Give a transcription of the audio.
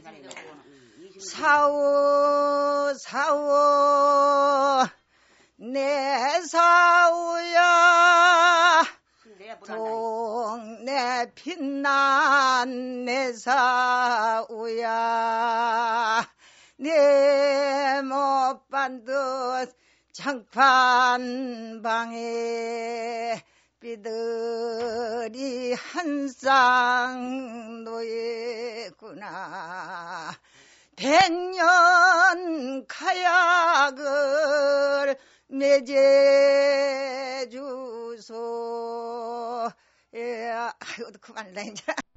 사우 사우 내 사우야 동네 빛난 내 사우야 내 못 반 듯 장판방에 비들이 한 쌍 놓였구나. 100년 가약을 맺어 주소. 아이고 그만라 이제.